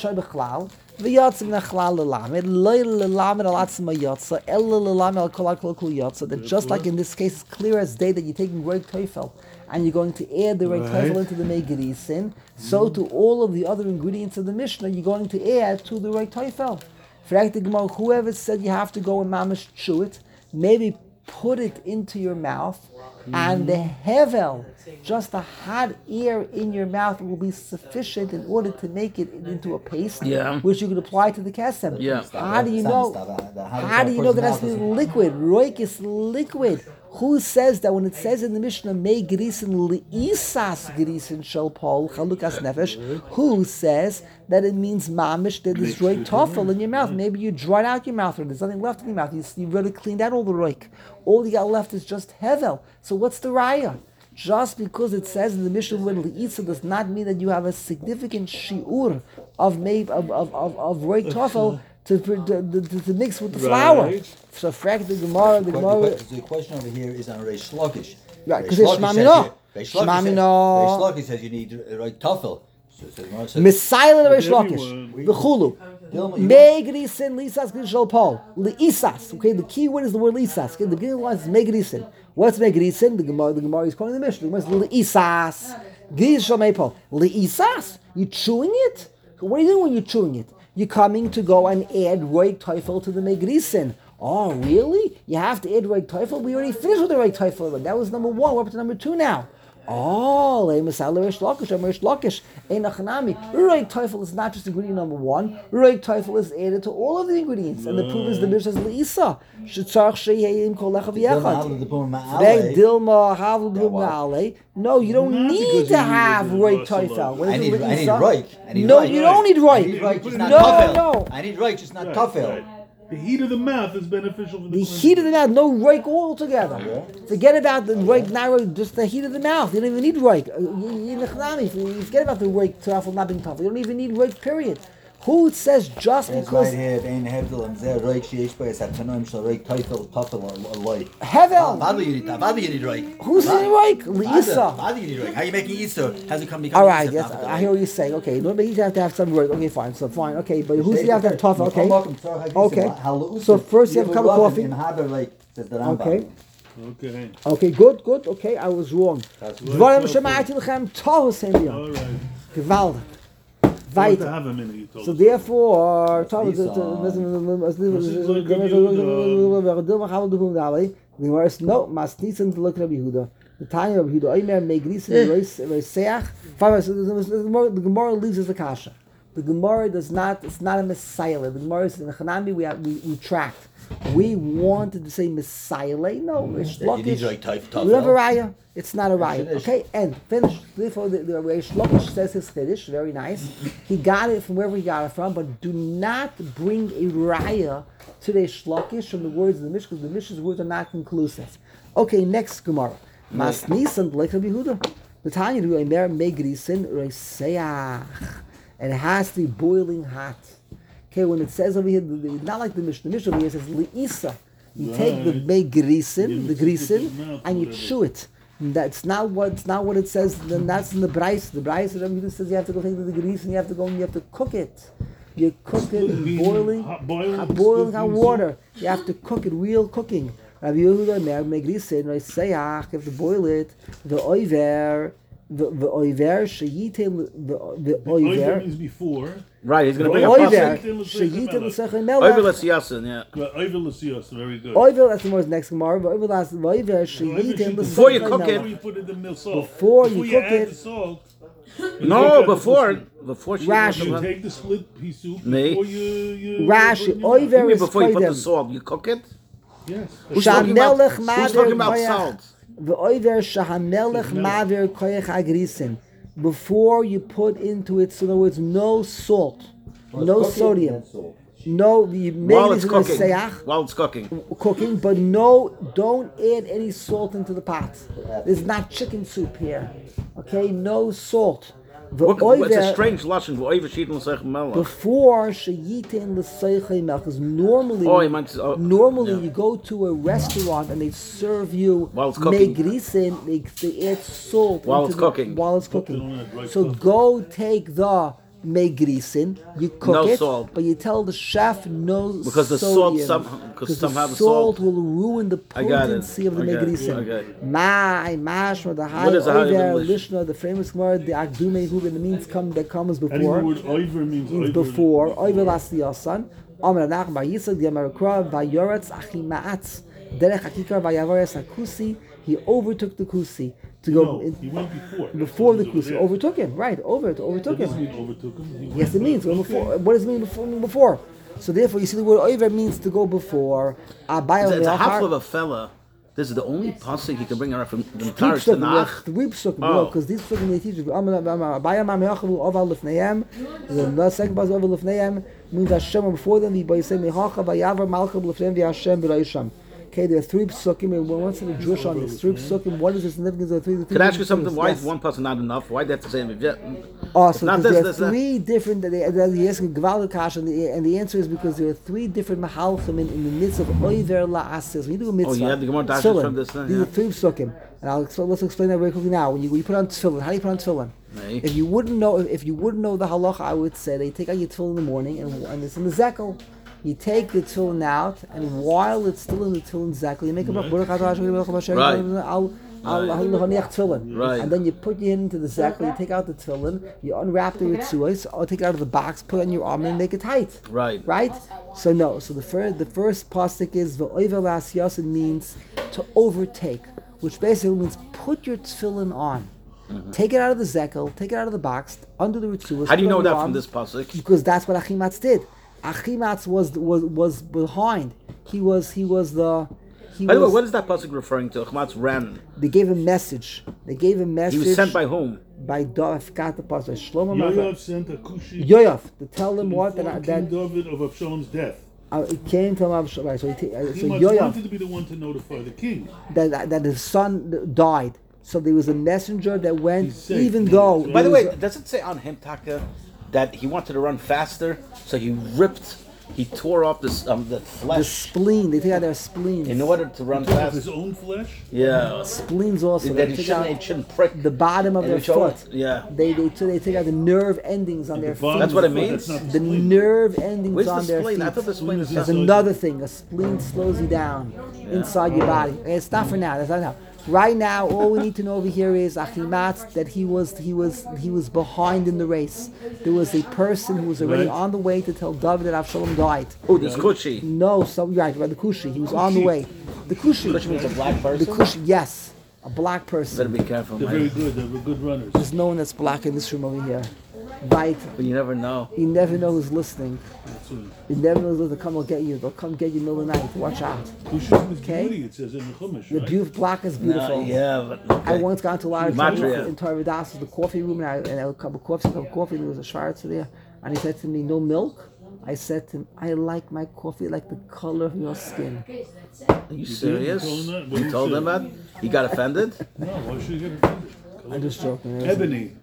that just like in this case, it's clear as day that you're taking Roig Teufel and you're going to add the Roig Teufel into the Mei Gerisin, so to all of the other ingredients of the Mishnah, you're going to add to the Roig Teufel. Whoever said you have to go and mamish chew it, maybe put it into your mouth, and the hevel, just a hot air in your mouth, will be sufficient in order to make it into a paste, which you could apply to the kesem. Yeah. How do you know? How do you know that has to be liquid? Roik is liquid. Who says that when it says in the Mishnah, Mei Gerisin li'isas gerisin shel pol chalukas nefesh? Who says that it means mamish that there's roik tafel in your mouth? Maybe you dried out your mouth, or there's nothing left in your mouth. You've already cleaned out all the roik. All you got left is just hevel. So what's the raya? Just because it says in the Mishnah when li'isa does not mean that you have a significant shiur of roik tafel to mix with the flour. So, frack the Gemara. The question over here is on Reish Lakish. Right, because it's Shmamino. Reish Lakish says you need the right tafel. Messiah Reish Lakish. The Chulu. Mei Gerisin lisas gishal pol. Leisas. Okay, the key word is the word lisas. Okay, the beginning line is Mei Gerisin. What's Mei Gerisin? The Gemara is calling the Mishnah. The Gemara is leisas. Gishal mei pol. Leisas. You chewing it? What are you doing when you're chewing it? You're coming to go and add Roig Teufel to the Mei Gerisin. Oh, really? You have to add Reik Teufel? We already finished with the Reik Teufel. That was number 1. We're up to number 2 now. Oh, Leimasal Reish Lakish, Reish Lakish, Einachanami. Reik Teufel is not just ingredient number 1. Reik Teufel is added to all of the ingredients. And the proof is the Mishnah says Leisa. Shetzarch Sheyeim Kol Lechav Yechad. Beg Dilma Havl Ma'ale. No, you don't Not need because to you have need Reik the Teufel. Leisa. I need Reik. No, you don't need I need Reik. Reik, just not No, Tafel. no. I need Reik, just not Right, Tafel. right. The heat of the mouth is beneficial for the The heat of the mouth, no rake altogether. Okay. Forget about the rake, not rake, just the heat of the mouth. You don't even need rake. You forget about the rake truffle not being tough. You don't even need rake, period. Who says just It's because right here, Ein Hebdel, and Zer Reik, Sheish Beis, Hatanoim, Shal Reik, Tafel, Aloi. Hevel? Vadu you need that. Vadu you need Reik. Who's in rake? Lisa. Vadu you need Reik. How are you making Easter? How's it come? All right, yes, I hear what you're saying. Okay, maybe you have to have some rake. Okay, fine, so fine. Okay, but who's you have to have tough? Okay. Okay. So first you have a cup of coffee. Okay. Okay. Okay, good. Okay, I was wrong. Dvarim Shema'ati Lechem Tohus Hem Yom. All right. Gewaldig. You have to Weiter. have a minute, you told So us. therefore, no, must listen to look Rabbi Yehuda. The time of Yehuda, Omer Megrisen Reiseach. The Gemara leaves as a kasha. The Gemara does not. It's not a Messiah. The Gemara is in the Chanami. We tracked. We wanted to say Messiah. No, it's You need Lakish. Reik, Tafel. We have a raya. It's not a raya. Chiddush. Okay, and finish. Therefore, the Reish Lakish says his chiddush. Very nice. He got it from wherever he got it from, but do not bring a raya to the Reish Lakish from the words of the Mishnah, because the Mishnah's words are not conclusive. Okay, next Gemara. Mas nisan like Rabbi Yehuda. The Tanya do Omer Megrisin Reiseach. And it has to be boiling hot. Okay, when it says over here, not like the Mishnah. The Mishnah over here says Leisa. You take the Megrisin, the grisin, and you chew it. That's not what it says. Then that's in the Bryce. The Bryce says you have to go take the grease and you have to go and you have to cook it. You cook it in boiling hot water. You have to cook it, real cooking. Rabbi Yehuda Megrisin, Reiseach, you have to boil it. The oiver sheyitem the Oiver oiver. means before. Right, he's going to bring a Oiver pasuk. sheyitem l'sechel Over melech. let's yasin, yeah. Well, Oiver l'siyos, very good. Oiver, that's the most next Gemara. But oiver last oiver sheyitem Before you l'sechel cook it. Before melech. you put it in the salt. Before you cook add it. the salt. No, before she Rashi. You take the split pea soup Nee. before you Rashi, put it in your oiver You mean is before you put the koydem. salt, you cook it? Yes. Who's talking about, Shamelech who's maver talking about koyach. salt? The oiver shahamelech maver koyach agrisin. Before you put into it, so in other words, no salt, no sodium, no. You While make it's it cooking. seach, While it's cooking. cooking, but no, don't add any salt into the pot. There's not chicken soup here, okay? No salt. The It's a oiver strange lashon. Over sheet l'sech melech. before sheyitin l'seichei melch, because normally, Oh, he meant. Oh, normally yeah. you go to a restaurant and they serve you While it's cooking. megrisin, they add salt While into it's cooking. While it's They don't cooking. add right So stuff. go take the megrisin, you cook No it, salt. but you tell the chef no Because the sodium, salt because somehow the salt salt. will ruin the I got it. potency of the Okay, megrisin. okay. My mashma the high What is the high over English? lishna, the famous word, the agdume who in the means that comes I think the before. word oiver means Means oiver. before oiver last yasan. Amar nach by Yisrael the Amerikra by Yoretz Achimaatz Derech Hakikar by Yavares Akusi. He overtook the Kusi to go No, in, he went before. before the That's what Kusi. it is. Overtook him, right? Overtook That doesn't him. mean overtook him. He Yes, went it means first. before. Okay. What does it mean before? So therefore, you see the word oiver means to go before. It's a half of a fella. This is the only pasuk he can bring out from the entire Tanakh. Three psukim, Oh. because these psukim they teach you. Abaya ma me'achavu oval lefneihem. The second part is oval lefneihem means Hashem before them. The Yisrael me'achav vayavar malcham lefneihem v'Hashem b'rayisham. Okay, there are three psukim. And once in the Jewish on this, three psukim. What is the significance of the three? Could I ask you something? psukim? Why Yes. is one pasuk not enough? Why do they have to say it? Awesome. Not Because this, there are this, three different. They ask Gvalda Kash, and the answer is because there are three different mahalchim in the midst of oiver la'asis. When you do a mitzvah, Oh, you have the Gemara dashes tefillin, from this thing, these yeah. are three psukim, and let's explain that very quickly now. When you put on tefillin, how do you put on tefillin? Nay. If you wouldn't know the halacha, I would say they take out your tefillin in the morning, and it's in the zekel. You take the tefillin out, and while it's still in the tefillin zekel, you make a bracha. Right. tefillin. Right. And then you put your hand into the zekel, you take out the tefillin, you unwrap the ritzuos, or take it out of the box, put it on your arm, and make it tight. Right. Right? So no. So the first pasuk is v'oiver la'asiyasin means to overtake, which basically means put your tefillin on. Take it out of the zekel, take it out of the box, under the ritzuos. How do you put it know on that your from arm, this pasuk? because that's what Achimatz did. Achimatz was behind. He was the. By the way, what is that pasuk referring to? Achimatz ran. They gave a message. They gave a message. He was sent by whom? By I forgot the pasuk. Shlomo Yoav sent a Kushi Yoav to tell them to what inform that King David of Avshalom's death. it came to him. Right, so Achimatz Yoav wanted to be the one to notify the king. that his son died. So there was a messenger that went, He's safe. even though. By the there way, was does it say on him, Taka, that he wanted to run faster, so he tore off the the flesh spleen. They take out their spleens. in order to run Of fast? his own flesh. Yeah. Spleens also. That They it take out shouldn't prick. the bottom of And their it showed- foot. Yeah. They take out the nerve endings on their feet. That's what it But means? that's not The spleen. nerve endings Where's the on their spleen? feet. I thought the spleen is That's not. another thing. A spleen slows you down inside your body. Okay, it's not for now. That's not now. Right now, all we need to know over here is Achimatz, that he was behind in the race. There was a person who was already Right. on the way to tell David that Avshalom died. Oh, this Kushi. No, right, the Kushi. He was on the way. The Kushi. Kushi means a black The person? Kushi, yes, a black Better person. be careful, They're man. very good. They're good runners. There's no one that's black in this room over here. Right. But you never know. You never know who's listening. That's what- You never know who's come and get you. They'll come get you in the middle of the night. Watch out. Kushi is Okay. beauty. It says in the Chumash, The right? black is beautiful. Yeah, but okay. I once got into a lot of Gematria. trouble in Torah Das, the coffee room, and I would cup of coffee, and there was a Schwarzer there, and he said to me, "No milk." I said to him, "I like my coffee like the color of your skin." Are you serious? You told him that? What You did he told say? him that? He got offended? No, why should you get offended? I'm just joking. Ebony.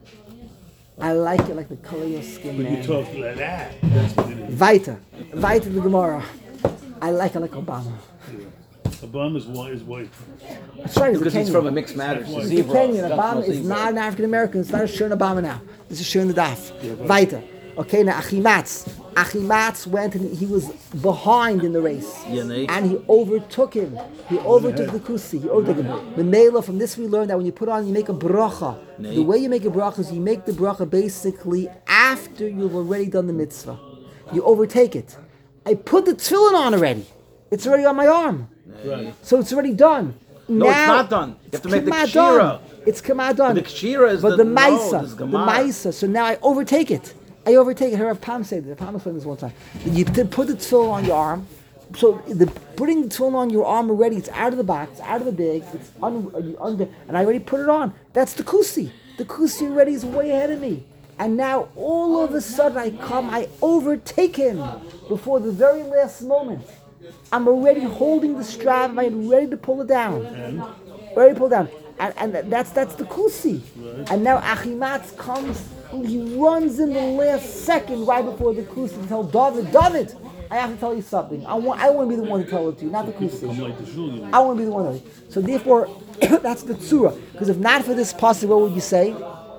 I like it like the color of your skin, When you man. talk like that, that's what it is. Weiter the Gemara. I like it like Obama. Obama's white is white. That's right. Because he's from a mixed marriage. He's a He's Zebra. Kenyan. Got Obama no is zebra. not an African American. It's not a Shirn Obama now. This is Shirn the Daf. Weiter. Okay, now Achimatz. Achimatz went and he was behind in the race. Yeah, nee. And he overtook him. He overtook the Kusi. He overtook him. Menela, from this we learned that when you put on, you make a bracha. Nee. The way you make a bracha is you make the bracha basically after you've already done the mitzvah. You overtake it. I put the tefillin on already. It's already on my arm. Right. So it's already done. No, now, it's not done. You have to make the K'mah kshira. done. It's K'mah done. But the kshira is but the- the no, Maisa. this is The Gemara. Maisa. So now I overtake it. I overtake it. I heard Pam say this. Pam explained this one time. You put the tefillin on your arm. So putting the tefillin on your arm already, it's out of the box, it's out of the bag, it's under, and I already put it on. That's the kusi. The kusi already is way ahead of me. And now all of a sudden I overtake him before the very last moment. I'm already holding the strap, I'm ready to pull it down. Ready to pull it down. And that's the kusi. Right. And now Achimatz comes, he runs in the last second right before the kusi to tell David, I have to tell you something. I want to be the one to tell it to you, not the kusi. Come like the shul, you know. I want to be the one to tell you. So therefore, that's the tzura. Because if not for this pasuk, what would you say?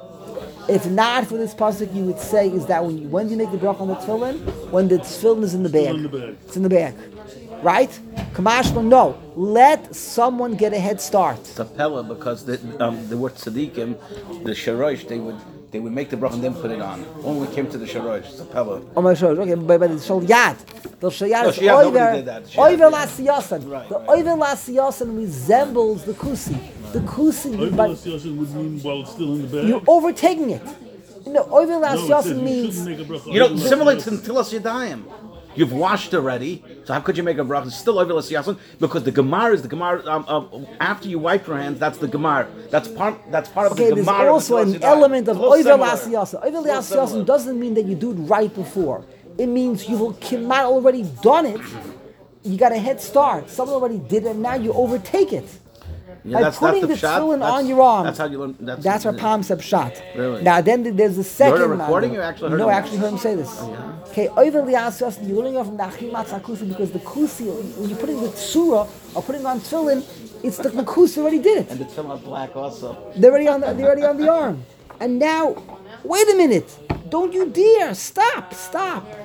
If not for this pasuk, you would say is that when do you make the bracha on the tefillin? When the tefillin is in the bag. in the bag. It's in the bag. Right? Kamashma, no. Let someone get a head start. It's a pella because the word tzaddikim, the sharosh, they would make the bracha and then put it on. When we came to the sharosh, it's a pella. Oh my gosh, okay, but the shalyat. The shalyat No, is Shayat, nobody did that. Shayat oiver did lasiyasan. Right, The right. oiver lasiyasan resembles the kusi. The kusi, but Oivel Yashin would mean while it's still in the bag. you're overtaking it. No, oiver No, it says lasiyasan you means shouldn't make a bracha. You know, Oivel similar Yashin. to Tilas Yadayim. You've washed already, so how could you make a bracha? It's still over l'siyason because the gemara is the gemara. After you wipe your hands, that's the gemara. That's part of okay. the There's gemara. also of an the Tilas Yadayim. element of It's a little oiver similar. lasiyasan. Oiver Little lasiyasan similar. doesn't mean that you do it right before. It means you've already done it. You got a head start. Someone already did it. Now you overtake it. Yeah, By that's putting the the pshat. tefillin That's- on your arm. That's how you learn. That's our Palm Seb shot. Really? Now then there's the second. a recording or actually heard No, him? I actually heard him say this. Okay, over the asas, you're learning off from the Achimatz HaKusi because the kusi, when you're putting the tsura or putting on tefillin, it's the kusi already did it. And the tefillin black also. They're already on the arm. And now, wait a minute! Don't you dare! Stop!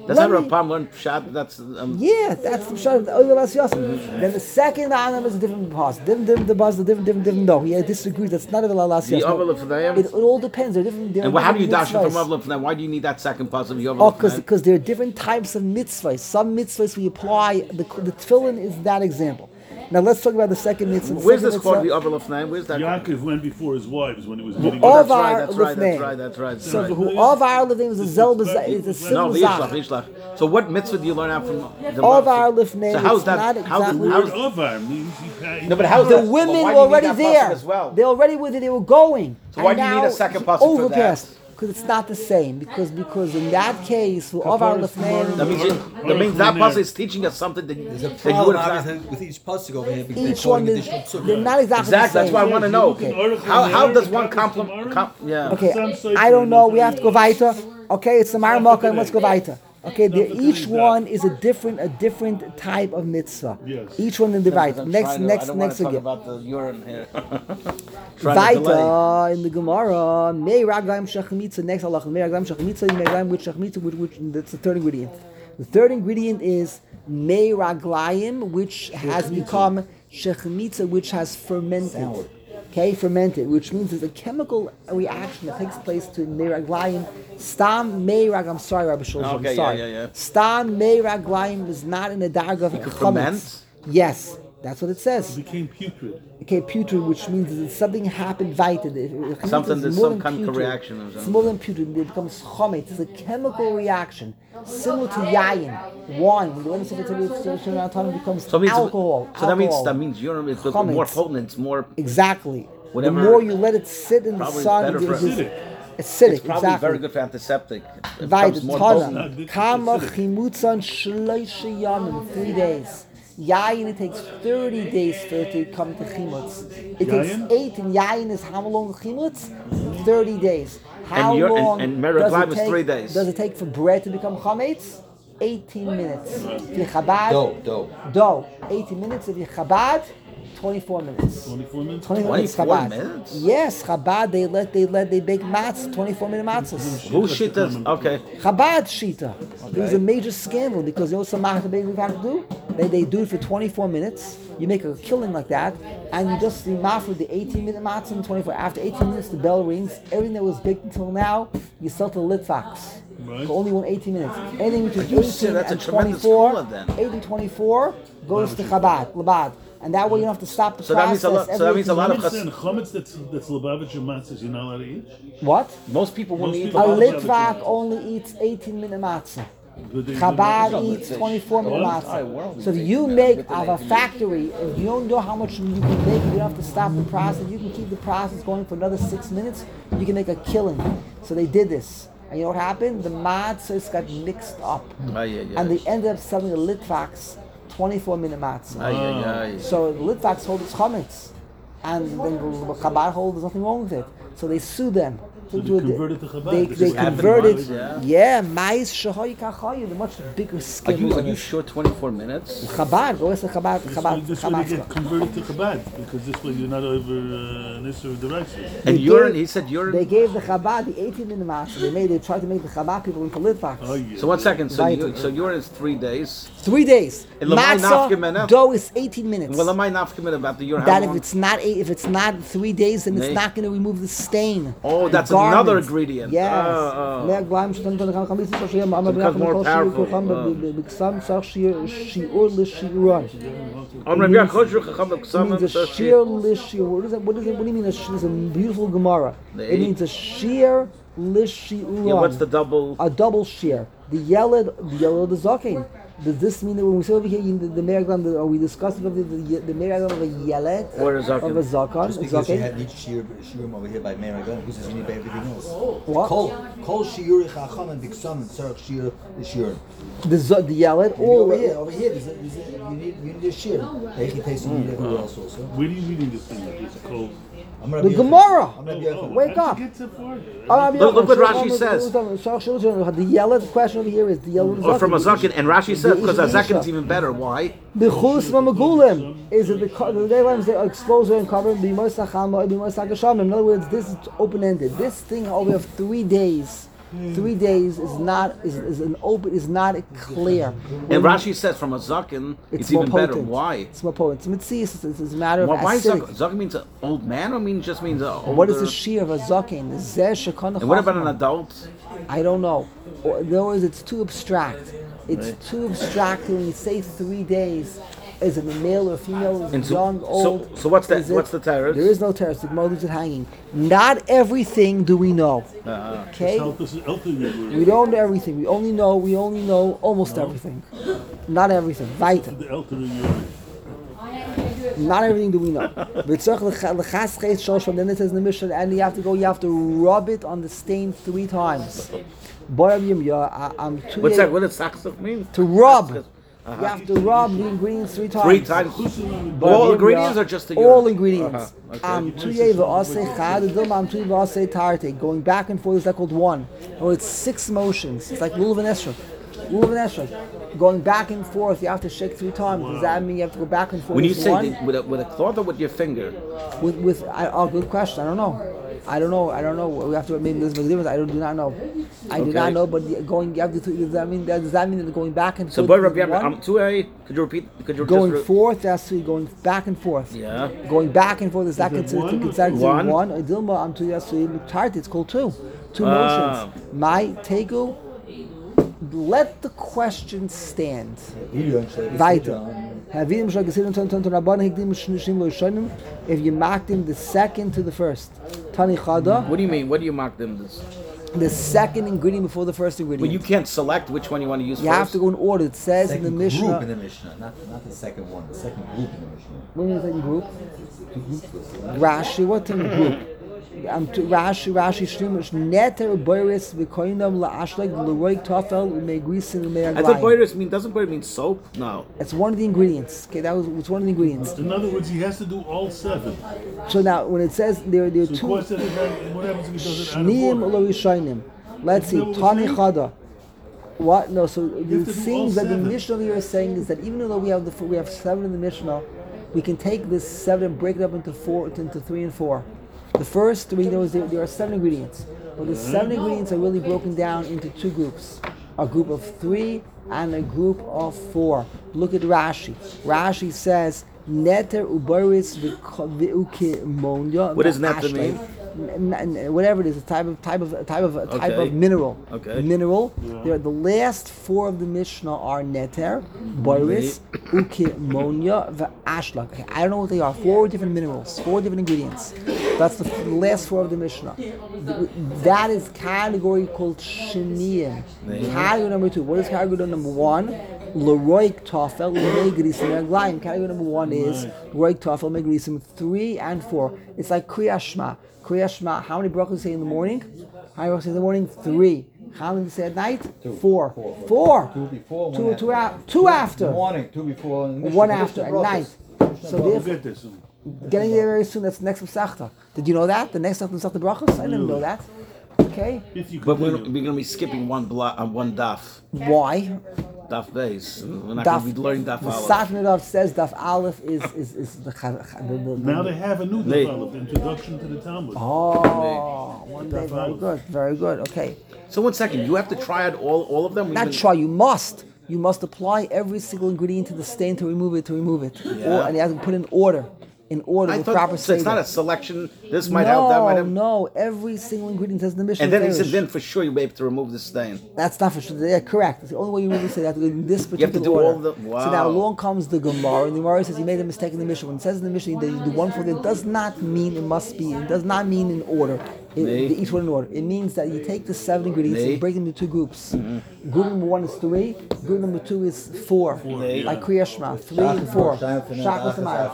That's not Rapam learned Pshat. That's Yeah, that's the shot of the Oil Yosef. Then the second Anam is a different pass. Different the buzz, different. No, he disagrees. That's not a Oil the Ovel of Fnayim. It all depends. They're different. And how do you dash it from Ovel of Fnayim? Why do you need that second pass of Yovel? Oh, because there are different types of mitzvahs. Some mitzvahs we apply. The tefillin is that example. Now let's talk about the second mitzvah. Where's this called the Ovel of Fnayim? Where's that? Yaakov went before his wives when he was getting Of married. our That's right. So who of our lifnei is a zel is a No, simple Yishlach, zach. Yishlach. So what mitzvah do you learn out from the Of our lifnei. So how's it's that? not How's exactly. The word Ovar means he No, but how's The that? women Well, why were do you need already that there. pasuk as well? They already were there. They were going. So why And do you need now a second he pasuk for that? overpassed. Because it's not the same. Because in that case, who of our That lifnei. means that pasuk is teaching us something that, There's a that you problem would have. obviously, with each pasuk over here because Each they're one quoting is. additional They're psukim. not exactly Exactly. the same. That's why I want to know Okay. how does one complement? Yeah. Okay, I don't know. We have to go weiter. Okay, it's the Maramaka, and let's go weiter. Okay, each one is a different type of mitzvah. Yes. Each one in the right. Next I don't want to talk again. about the urine here. Trying to delay. Weiter in the Gemara. Mei raglaim shachmitza. Next halacha. Mei raglaim shachmitza. Mei raglaim with shachmitza. Which that's the third ingredient. The third ingredient is mei raglaim, which has become shachmitza, which has fermented. Okay, fermented, which means there's a chemical reaction that takes place to mei raglaim. Stam mei rag. I'm sorry, Rabbi Shulchan. Okay, I'm sorry. yeah. Stam mei raglaim is not in the darga of chametz. ferment? Yes, that's what it says. It became putrid. Okay, putrid, which means that something happened weiter. Something, there's some chemical reaction or It's something. more than putrid. It becomes chometz. It's a chemical reaction similar to yayin, wine. When you let it time, it becomes So, it means, alcohol. so that means urine is more Chametz. potent. It's more. Exactly. Whatever- The more you let it sit in the Probably sun, better for acidic. acidic. It's probably Exactly. very good for antiseptic. It Right, becomes more tana. potent. Kama chimutzan shloisha yamim, 3 days. Yayin, it takes 30 days for it to come to chimutz. It Yayin? takes 8, and yayin is how long chimutz? 30 days. How And long and does meraglaim it is take? 3 days. Does it take for bread to become chametz? 18 minutes. If you Chabad, Dough. 18 minutes. If you Chabad, 24 minutes. 24 minutes? 24 minutes 24 Chabad. minutes? Yes, Chabad, they bake matzah, 24-minute matzahs. Who shit does? Okay. Chabad Shita. It was a major scandal because you know what some we've had to do? They do it for 24 minutes. You make a killing like that, and you just for the 18-minute matzah and 24. After 18 minutes, the bell rings. Everything that was baked until now, you sell to the Litvax. Right. Only won 18 minutes. Anything between You said 18 that's a and tremendous 24, cooler then. 8 and 24 goes to Chabad. And that way you don't have to stop the So that means process. a lot. So that means a lot of. Chametz that's Lubavitch and matzahs you're not allowed to eat? What? Most people won't Most eat. people- A Lubavitch. Litvak only eats 18-minute matzah. But they- Chabad eats 24-minute What? matzah. So if you make of a factory, if you don't know how much you can make, you don't have to stop the process. You can keep the process going for another 6 minutes. You can make a killing. So they did this. And you know what happened? The matzahs got mixed up. And they ended up selling the Litvaks 24-minute matzah. So the Litvaks hold its chametz. And then the Chabad hold, there's nothing wrong with it. So they sue them. So they converted to Chabad. They This is converted. happening, Yeah, mais shahoy kachoy, the much bigger Are scale. you sure 24 minutes? Chabad, go to Chabad. This way they get converted to Chabad, because this way you're not over Nisr of the righteous. And They urine, gave- he said urine. They gave the Chabad the 18-minute matzah. They tried to make the Chabad people into Litvaks. Oh, yeah. So 1 second. So Right. urine is 3 days. 3 days. And Lamai Matzah nafkamena? dough is 18 minutes. Well, am I not committed about the urine? that How if it's not 3 days, then it's Nay. not going to remove the stain. Oh, The that's another garment. ingredient. Yes. Oh. It means a sheer lishir. What do you mean? It's a beautiful Gemara. It means a sheer lishiuran. Yeah, what's the double? A double sheer. The yellow of the zaken. Does this mean that when we say over here in the Meraglam, are we discussing of the Meraglam of a yellow Or a zaken? of a zakan? Just because you had each shiurim over here by Meragan, who's this by everything else? What? Kol shiuri chacham and biksan and tzarech shir the shiur. The yellow, all Over here, you need a shir. Eichi taste you need everywhere else also. Where are you reading this thing? It's called... the Gemara. Wake How up. did you get so far? Look what Rashi says. The yellow question over here is the yellow. Or from a zaken, and Rashi says because a Isha. zaken is even better. Why? The chus magulim is it the daylight they expose and cover the In other words, this is open ended. This thing over 3 days 3 days is not clear. And Rashi says from a zaken, it's more even better. potent. Why? It's more potent. It's a matter of Why acidic. zaken? Zaken means an old man, or just means an older? What is the shear of a zaken? And what about an adult? I don't know. In other words, it's too abstract. It's too abstract when you say 3 days. Is it a male or female? Is it young, old? So what's that? Is it- What's the terrace? There is no terrace. The Gemara leaves it hanging. Not everything do we know. Okay? Help us you. We don't know everything. We only know almost everything. Not everything. Weiter. The elderly. Not everything do we know. Then it says in the Mishnah, and you have to rub it on the stain 3 times. What's that? What does saksuk mean? To rub. You have to rub the ingredients 3 times. 3 times. All ingredients or just the urine? All ingredients. Okay. Going back and forth is that called one. Or it's 6 motions. It's like lulav and esrog. Lulav and esrog. Going back and forth, you have to shake 3 times. Does that mean you have to go back and forth? When you with say one? with a cloth or with your finger? Good question. I don't know. We have to maybe there's a difference. I do not know. I do not know. But you have to. Does that mean that going back and So, forth? Rabbi, could you repeat? Going just forth, that's three. Going back and forth. Yeah. Going back and forth is that considered One? one? Dilma, I'm two. It's called 2. 2 motions. My tegu. Let the question stand. Weiter. If you mark them the second to the first. Tani Chada. What do you mean? What do you mark them as? The second ingredient before the first ingredient. Well, you can't select which one you want to use You first. have to go in order. It says Second in the Mishnah. group in the Mishnah, not the second one, the second group in the Mishnah. When is second group? Rashi, what type of group? Rashi Shlimush Neter Boris Vikoinam La Ashleg Leroy Tofel Megrisin I thought boiris doesn't boiris mean soap? No. It's one of the ingredients. Okay, it's one of the ingredients. In other words, he has to do all 7. So now when it says there are So 2 what happens if he does it out of Shneim order? Lo Yishainim. Let's see, Isn't that what Tani we're Chada. What? No. So have the to do thing all that the 7. Mishnah here is saying is that even though we have 7 in the Mishnah, we can take this 7 and break it up into 3 and 4. The first 3, there are 7 ingredients, but the 7 ingredients are really broken down into 2 groups: a group of 3 and a group of 4. Look at Rashi. Rashi says neter ubaris v'uke monya. What does neter mean? Whatever it is, a type of mineral. Okay. Mineral. The last 4 of the Mishnah are neter, boris, uke, monya, v'ashlag. Okay, I don't know what they are. 4 different minerals, 4 different ingredients. That's the last 4 of the Mishnah. That is category called sheniyim. Category number 2. What is category number 1? Leroik tafel megrisim aglayim. Category number 1 is leroik tafel megrisim 3 and 4. It's like Kriyas Shema. Kriyas Shema. How many brachos say in the morning? How many brachos say in the morning? 3. How many say at night? 4. 4. 2 before, 2 after. Morning, 2 before. 1 after at night. So We'll therefore, get this. getting there very soon. That's the next Masechta. Did you know that? The next Masechta brachos? I didn't know that. Okay. If you But we're continue. going to be skipping one daf. Why? Daf base. We're not going to be learning daf The aleph. Satmar says Daf Aleph is the Now they have a new They- developed introduction to the Talmud. Oh, one day. Daf Very Aleph. good. Very good. Okay. So 1 second, you have to try out all of them? Not try. You must. You must apply every single ingredient to the stain to remove it. Yeah. And you have to put in order. In order, I with thought proper so it's not seder. a selection. This might help, that might help. No, every single ingredient has the Mishnah. And then he said, Ferish. then for sure you'll be able to remove the stain. That's not for sure. Yeah, correct. It's the only way you really say that in this particular have to do order. all the- So now wow. along comes the Gemara, and the Gemara says you made a mistake in the Mishnah. When it says in the Mishnah that you do one for it does not mean it must be. It does not mean in order. Each one in order. It means that you take the 7 ingredients and break them into 2 groups. Group number 1 is 3. Group number 2 is 4. Like Kriyas Shema, 3 and 4. Shachos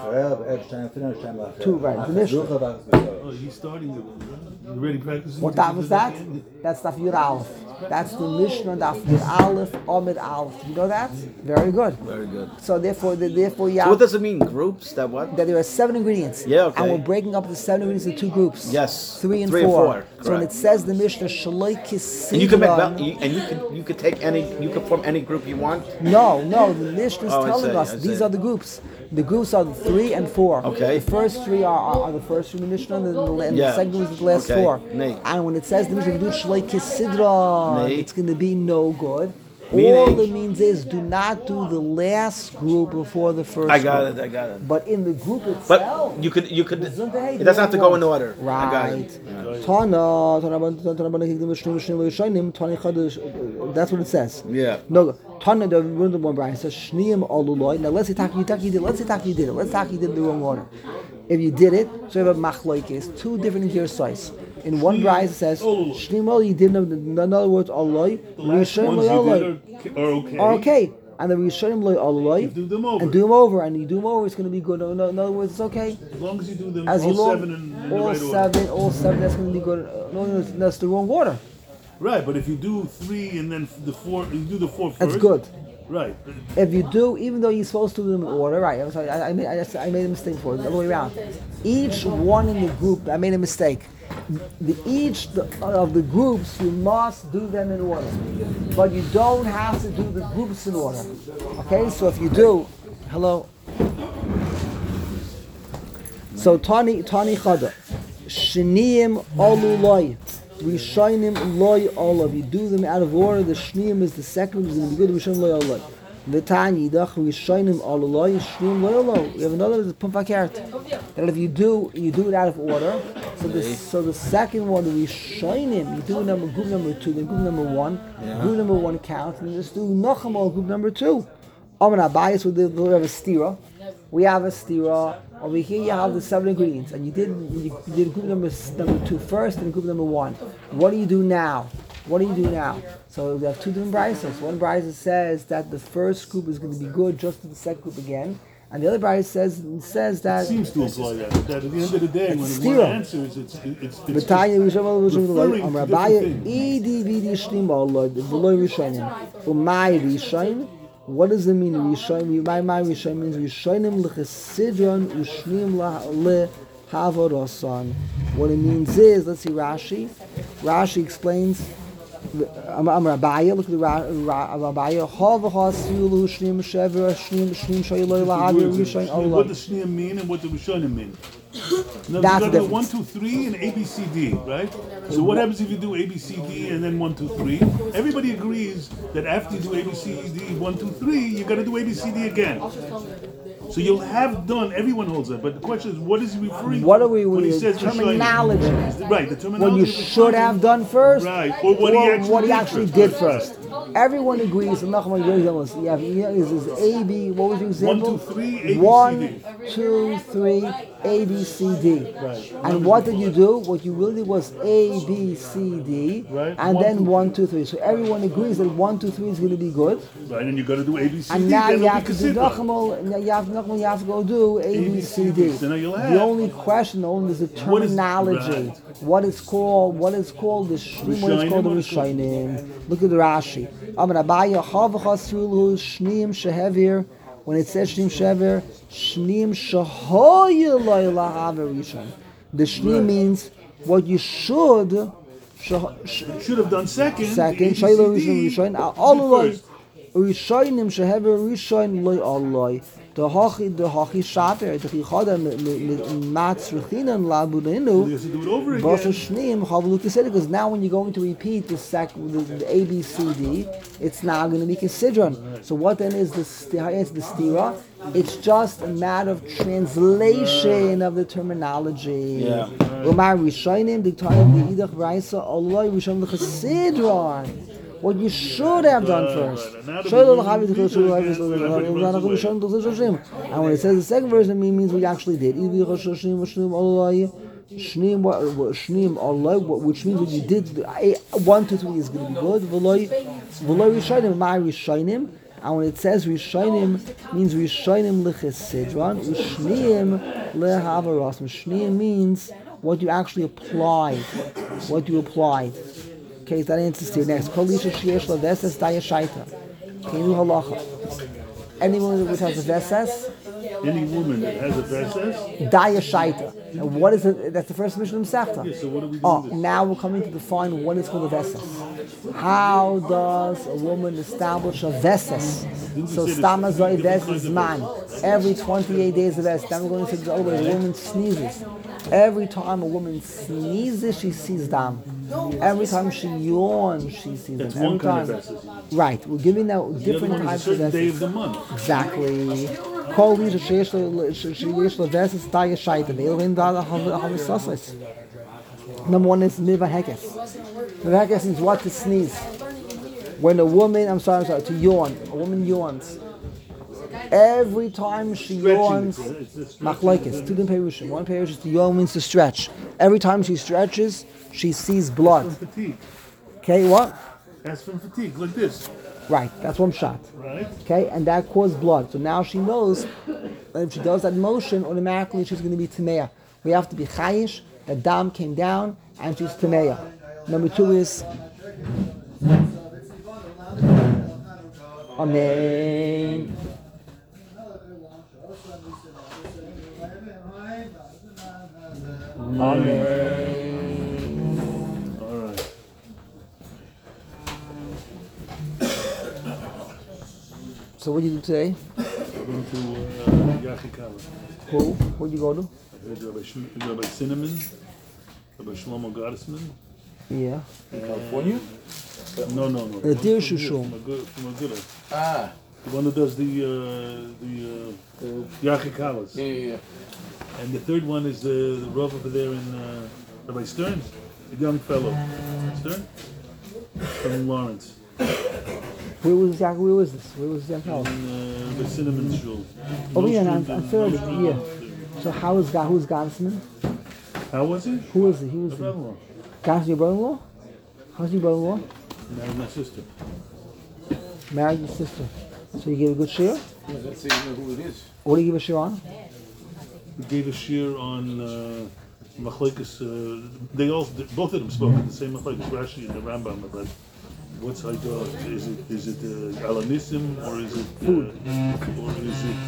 Samayim. 2, right? The Mishnah. Oh, he's starting it. You already practicing? What daf is that? That's Daf Yud Aleph. That's the Mishnah Daf Yud Aleph, Amid Aleph. You know that? Very good. Very good. So therefore you So what have does it mean? Groups? That what? that there are 7 ingredients. Yeah, okay. And we're breaking up the 7 ingredients into 2 groups. Yes. 3 and 3 and 4. 4, So when it correct. says the Mishnah Shaloi Kisidron. And you can make you could take any, you could form any group you want. No, the Mishnah is Oh, I telling see, us I these see. are the groups. The groups are 3 and 4. Okay. The first 3 are the first 3 in the Mishnah, and the Yeah. second group is the last Okay. 4. Nay. And when it says the Mishnah, Shloi Kisidra, Nay. it's going to be no good. Meaning- All it means is do not do the last group before the first I got group. it. I got it. But in the group itself, But you could. It doesn't have to go in order. I got right. it. That's what it says. Yeah. No, Tana the one Brian says Shneim Aluloi. Now let's say you did it. Let's say you did it. Let's say you did it in the wrong order. If you did it, so you have a machloikis, 2 different gear size. In one Brian it says Shneim Aluloi. You didn't. In other words, Aluloi. The last ones you did are okay. Are okay. And the Rishonim Loi Aluloi. Do them over. And do them over. And you do them over, it's going to be good. In other words, it's okay. As long as you do them As you all long, 7 in the all right seven, order. all 7, that's going to be good. No, that's the wrong order. Right, but if you do 3 and then the 4, you do the 4 first. That's good. Right. If you do, even though you're supposed to do them in order, right? I'm sorry, I made a mistake for it. The other way around. Each one in the group, I made a mistake. Of the groups, you must do them in order, but you don't have to do the groups in order. Okay, so if you do, hello. So Tani Chada, Shniyim Aluloi, Rishonim Loi Olav. You do them out of order. The Shniyim is the second, is going to be good. Rishonim Loi Olav. The Tanya Yidach Rishonim Aluloi, Shniyim Loi Olav. We have another Pumpakert. That if you do it out of order. So the second one, the Rishonim, you do group number 2, then group number 1. Yeah. Group number 1 counts, and you just do Nachamal group number 2. Amar Abayis, we have a stira. We have a stira. Over here you have the 7 ingredients, and you did group number 2 first, and group number 1. What do you do now? So we have 2 different brises. One brise says that the first group is going to be good, just as the second group again. And the other brise says that. It seems to imply that at the end of the day, when one stira. answers, it's B'tanya Rishonim referring Amar to Abayis, different things. Idi Vidi Shlim Alod, V'loi Rishonim. Umay Rishonim. What does it mean? Rishonim. My Rishonim means Rishonim lechesidron ushnim lehavorasan. What it means is, let's see Rashi. Rashi explains. Amar Abayis, look at the Abayis. Havachas siulu shnim shever shnim shayloi lahavir Rishonim What Alod. does Shneim mean and what does Rishonim mean? Now, That's you the got 1, difference. 2, 3 and A, B, C, D, right? So what happens if you do A, B, C, D and then 1, 2, 3? Everybody agrees that after you do A, B, C, D, 1, 2, 3, you got to do A, B, C, D again. So you'll have done. Everyone holds that, but the question is, what is he referring to? What are we when he with says terminology? Rishonim? Right, the terminology. What you of should Rishonim. have done first, Right, or what he actually did did first. first. Everyone agrees. Nachman Yodelis. You have is A B. What was your example? 1, 2, 3, A, B, C, D. 1, 2, 3, A B C D. Right. And what did you do? What you really did was A B C D, Right. and 1, then 2, 1, 2, 3. So everyone agrees that 1, 2, 3 is going to be good. Right, and you got to do A, B, C, And D. now then you it'll have be to do considered. Nachman. You have to go do A B C D. So now you'll The have. only question, is the What is- terminology. right. What is called the Shlim, what is called the Rishonim. Look at the Rashi. Amar Abayis, Havachas siulu shnim shehevir. When it says shnim shehevir, shnim shehoyeloi lahaver rishon. The shnim means what you should. Should have done second. Second, shaylo rishon rishon. Aluloi rishonim shehevir rishon loy aluloi. The hachi shaper the chichada matz rechinan labudinu. You have to do it over again. Basa shneim havlu considered, because now when you're going to repeat the A B C D, it's now going to be considered. So what then is the stira? It's just a matter of translation of the terminology. Yeah. Umar rishonim diktanim deidach raisa aloi rishon lechasidron. What you should have done first. And when it says the second verse, it means what you actually did. Which means what you did, 1, 2, 3 is going to be good. And when it says Rishonim, means Rishonim lechesidron, Ushniim lehavarasm. Shniim means what you actually applied. What you applied. Okay, that answers to you. Next, Kol Isha Sheyesh La Veses Daya Shaita. Kenu Halacha. Anyone which has a Veses, Any woman that has a Veses, Daya Shaita. And what is it? That's the first mission of Sechta. so what do we do with this? Now we're coming to define what is called a Veses. How does a woman establish a veses? So stamazoi veses man. Every 28 days of veses. Then we're going to say the other way. A woman sneezes. Every time a woman sneezes, she sees dam. Every time she yawns, she sees That's dam. one Every kind time. of veses. Right. We're giving out The other different one is a types of certain day of veses. the month. Exactly. Kol Lied sheyesh lo veses taya shaita. Ve'elin da havisasas. Number one is miva hekes. Miva hekes means what? To sneeze. When a woman, to yawn. A woman yawns. Every time she yawns, machlokes, two different perushim. One perush is to yawn means to stretch. Every time she stretches, she sees blood. From fatigue. Okay, what? That's from fatigue, like this. Right, that's one shot. Right? Okay, and that caused blood. So now she knows that if she does that motion, automatically she's going to be tameya. We have to be chayish, the dam came down, and she's tameya. Number two is Amen. Amen. All right. So what did you do today? Going to Yachikala. Who? Who did you go to? Rabbi Cinnamon, Rabbi Shlomo Gottesman. Yeah. California? No. The Deer Shushul. From Aguda. Ah. The one that does the Yachikalas. Yeah. And the third one is the Rav over there in Rabbi Stern, a young fellow. Stern? From Lawrence. Where was this? Where was this? In the Cinnamon Shul. Oh yeah, Nostrand I'm and- 30. Nostrand Yeah. and- So who's Gansman? How was he? Who is he? Who is he? Brother-in-law. Gansman, your brother-in-law? How's your brother-in-law? Married my sister. Married your sister. So you gave a good share? Let's see who it is. What do you give a share on? We gave a shir on Machlekes. They all, both of them spoke at the same Machlekes, Rashi and the Rambam about what's Haidah. Is it Alanissim or is it food? Or is it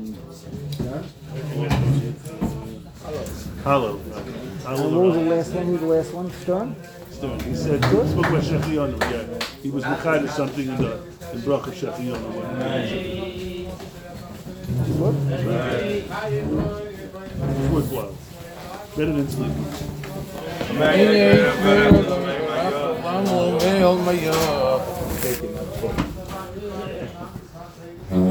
Halal? And what was the last one? Who was the last one? Stern? Stern. He said he spoke about Shechionu. Yeah, he was Mechayda something in Bracha Shechionu. What? It's worthwhile. Better than sleep. Taking that phone.